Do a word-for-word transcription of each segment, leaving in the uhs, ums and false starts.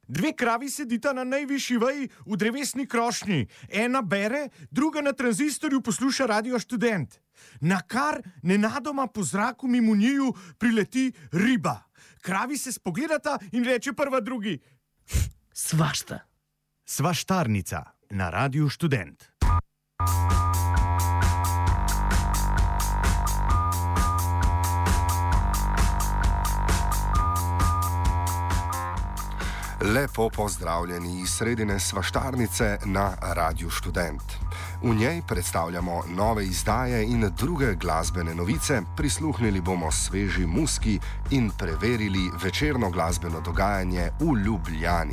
Dve kravi sedita na najvišji veji v drevesni krošnji. Ena bere, druga na tranzistorju posluša Radio Študent. Na kar nenadoma po zraku mimo njiju prileti riba. Kravi se spogledata in reče prva drugi: Svašta. Svaštarnica na Radio Študent. Lepo pozdravljeni iz sredine Svaštarnice na Radio Študent. V njej predstavljamo nove izdaje in druge glasbene novice, prisluhnili bomo sveži muski in preverili večerno glasbeno dogajanje v Ljubljani.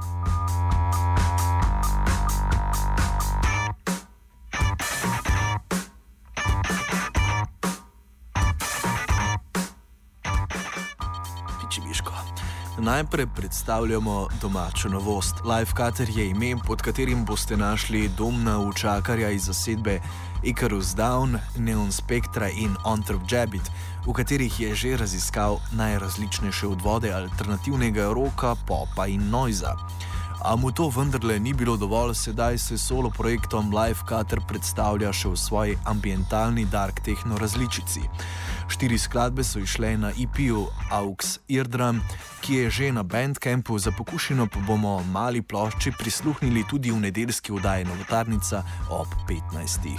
Najprej predstavljamo domačo novost. Lifecutter je ime, pod katerim boste našli domna učakarja iz zasedbe Icarus Down, Neon Spectra in Ontrop-Jabit, v katerih je že raziskal najrazličnejše odvode alternativnega roka, popa in noiza. A mu to vendarle ni bilo dovolj, sedaj se solo projektom Lifecutter predstavlja še v svoji ambientalni dark techno različici. Štiri skladbe so išle na E P-ju Aux Eardrum, ki je že na Bandcampu, za pokušino pa bomo mali plošči prisluhnili tudi v nedeljski oddaji Novotarnica ob petnajstih.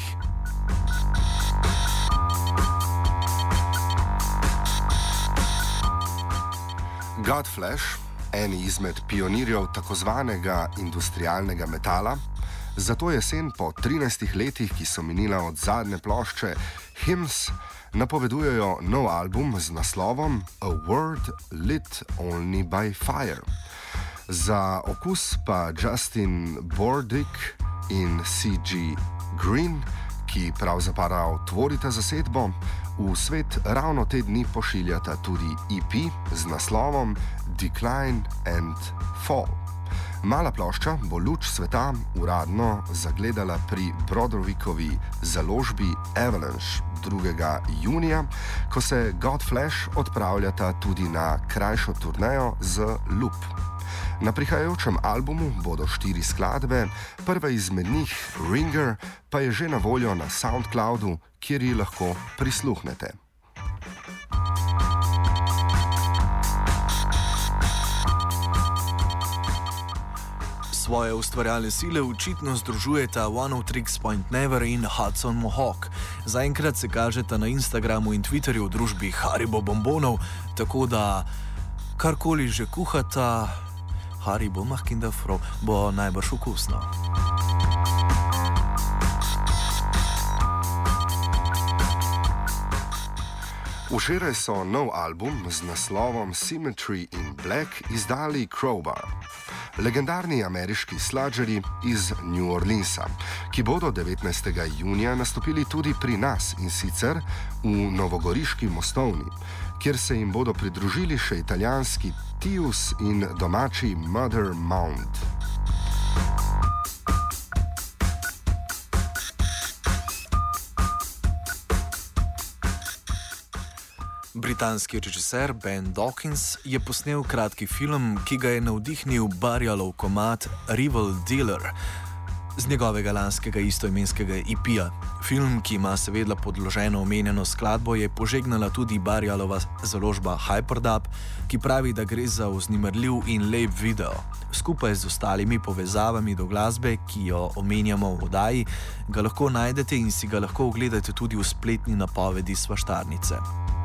Godflesh, eni izmed pionirjev takozvanega industrialnega metala, zato jesen po trinajstih letih, ki so minila od zadnje plošče Hymns, napovedujejo nov album z naslovom A World Lit Only by Fire. Za okus pa Justin Bordick in C G Green, ki pravzaprav tvorita zasedbo, v svet ravno te dni pošiljata tudi E P z naslovom Decline and Fall. Mala plošča bo luč sveta uradno zagledala pri Broderickkovi založbi Avalanche drugega junija, ko se Godflesh odpravljata tudi na krajšo turnejo z Loop. Na prihajajočem albumu bodo štiri skladbe, prva izmed njih, Ringer, pa je že na voljo na SoundCloudu, kjer ji lahko prisluhnete. Svoje ustvarjalne sile očitno združujeta One oh Tricks Point Never in Hudson Mohawk. Zaenkrat se kažeta na Instagramu in Twitterju v družbi Haribo bombonov, tako da karkoli že kuhata, Haribo Mahkindafro bo najbrž okusno. Včeraj so nov album z naslovom Symmetry in Black izdali Crowbar, legendarni ameriški sludgerji iz New Orleansa, ki bodo devetnajstega junija nastopili tudi pri nas, in sicer v novogoriški Mostovni, kjer se jim bodo pridružili še italijanski Tius in domači Mother Mound. Britanski režiser Ben Dawkins je posnel kratki film, ki ga je navdihnil Barjalov komad Rival Dealer z njegovega lanskega istoimenskega E P-ja. Film, ki ima seveda podloženo omenjeno skladbo, je požegnala tudi Barjalova založba Hyperdub, ki pravi, da gre za vznemirljiv in lep video. Skupaj z ostalimi povezavami do glasbe, ki jo omenjamo v oddaji, ga lahko najdete in si ga lahko ogledate tudi v spletni napovedi Svaštarnice.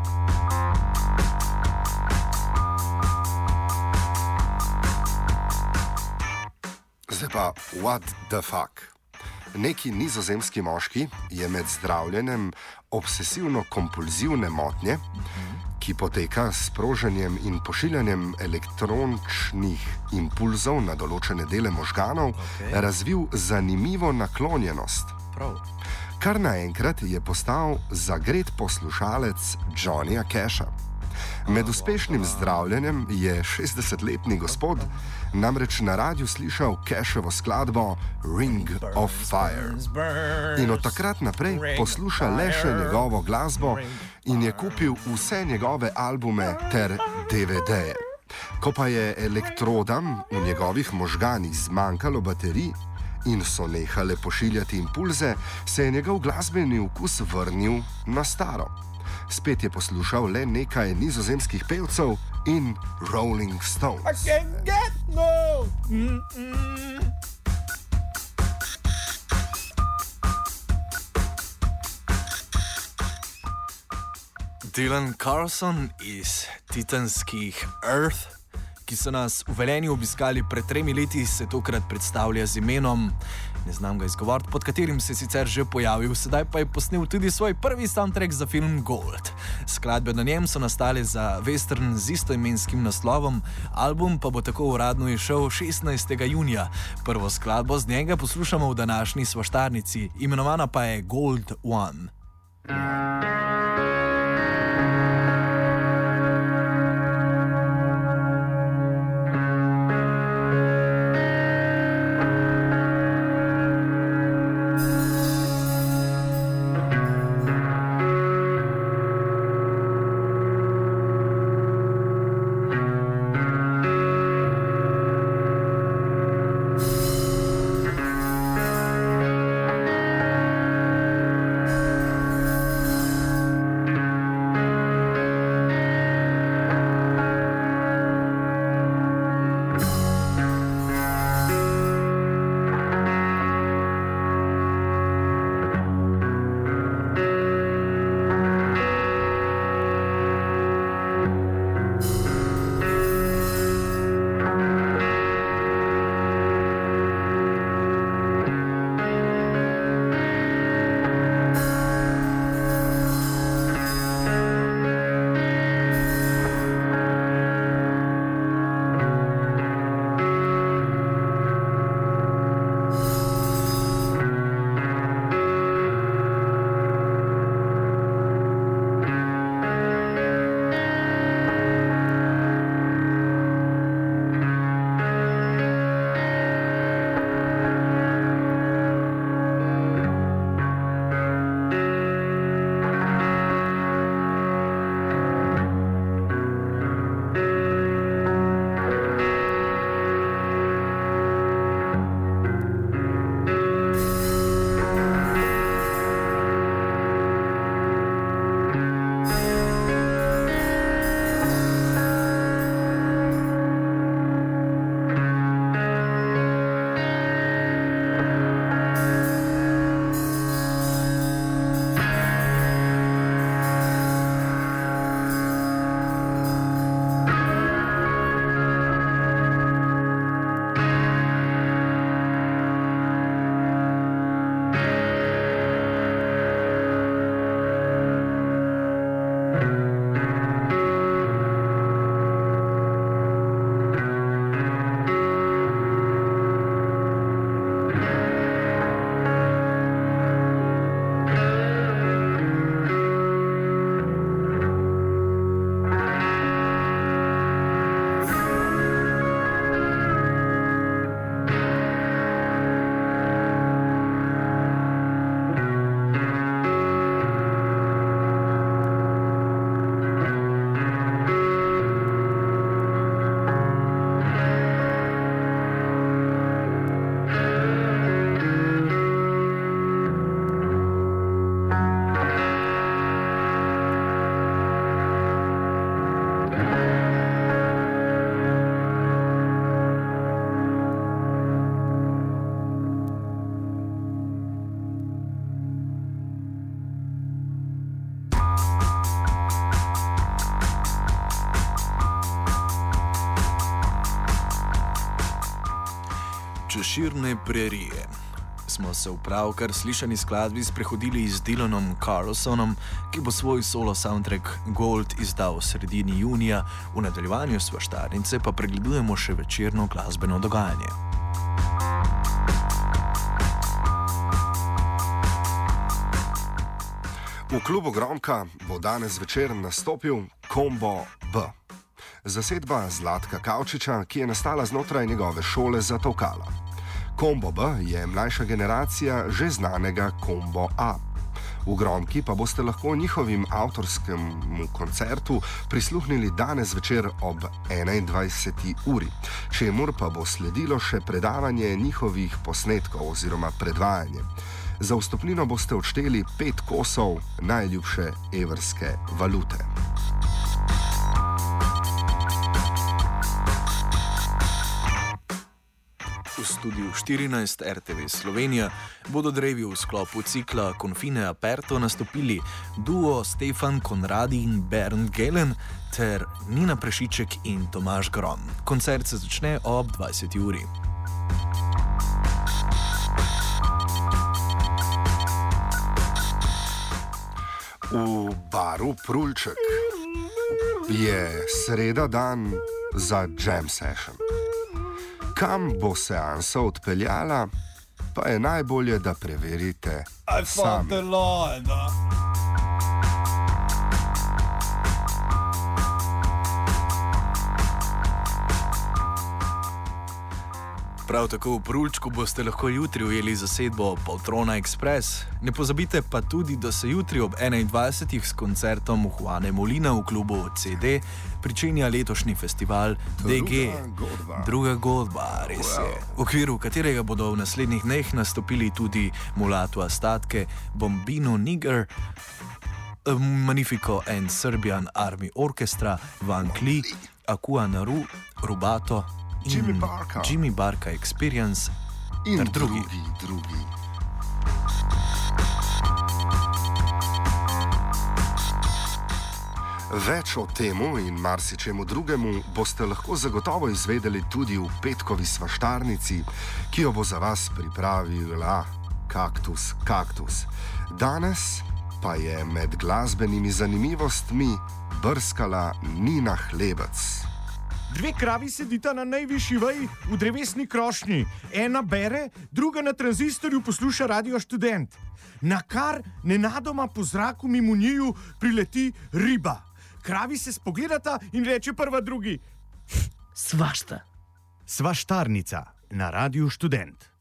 Zdaj pa, what the fuck? Neki nizozemski moški je med zdravljenjem obsesivno-kompulzivne motnje, ki poteka s sprožanjem in pošiljanjem elektroničnih impulzov na določene dele možganov, okay, razvil zanimivo naklonjenost. Prav. Kar naenkrat je postal zagret poslušalec Johnnyja Casha. Med uspešnim zdravljenjem je šestdesetletni gospod namreč na radiju slišal Cashovo skladbo Ring of Fire in od takrat naprej posluša le še njegovo glasbo in je kupil vse njegove albume ter D V D-je. Ko pa je elektrodam v njegovih možganih zmanjkalo baterij in so nehale pošiljati impulze, se je njegov glasbeni okus vrnil na staro. Spet je poslušal le nekaj nizozemskih pevcev in Rolling Stones. I can't get no. Mm-mm. Dylan Carlson iz titanskih Earth, ki so nas v Velenju obiskali pred tremi leti, se tokrat predstavlja z imenom, ne znam ga izgovoriti, pod katerim se je sicer že pojavil, sedaj pa je posnel tudi svoj prvi soundtrack za film Gold. Skladbe na njem so nastale za western z istoimenskim naslovom, album pa bo tako uradno izšel šestnajstega junija. Prvo skladbo z njega poslušamo v današnji svaštarnici, imenovana pa je Gold One. Češirne prerije. Smo se v pravkar slišani skladbi sprehodili z Dylanom Carlsonom, ki bo svoj solo soundtrack Gold izdal v sredini junija, v nadaljevanju svaštarnice pa pregledujemo še večerno glasbeno dogajanje. V klubu Gromka bo danes večer nastopil Combo B. Zasedba Zlatka Kavčiča, ki je nastala znotraj njegove šole za tolkala. Combo B je mlajša generacija že znanega Combo A. V Gromki pa boste lahko njihovim avtorskemu koncertu prisluhnili danes večer ob enaindvajseti uri, čemur pa bo sledilo še predavanje njihovih posnetkov oziroma predvajanje. Za vstopnino boste odšteli pet kosov najljubše evrske valute. V studiu štirinajst R T V Slovenija bodo drevi v sklopu cikla Confine Aperto nastopili duo Stefan Konradi in Bernd Gelen ter Nina Prešiček in Tomaž Grom. Koncert se začne ob dvajseti uri. V baru Prulček je sreda dan za jam session. Kam bo seansa odpeljala, pa je najbolje, da preverite sami. Prav tako v Prulčku boste lahko jutri ujeli zasedbo Poltrona Express. Ne pozabite pa tudi, da se jutri ob enaindvajsetih s koncertom Juane Molina v klubu C D pričenja letošnji festival D G. Druga godba, res je. V okviru katerega bodo v naslednjih dneh nastopili tudi Mulatu Astatke, Bombino Niger, Magnifico and Serbian Army Orchestra, Van Klee, Akua Naru, Rubato, Jimmy Barka. Jimmy Barka Experience In ter drugi. drugi, drugi. Več o temu in marsičemu drugemu boste lahko zagotovo izvedeli tudi v petkovi svaštarnici, ki jo bo za vas pripravila Kaktus Kaktus. Danes pa je med glasbenimi zanimivostmi brskala Nina Hlebec. Dve kravi sedita na najvišji veji v drevesni krošnji. Ena bere, druga na tranzistorju posluša Radio Študent. Na kar nenadoma po zraku mimo njiju prileti riba. Kravi se spogledata in reče prva drugi: Svašta. Svaštarnica na Radio Študent.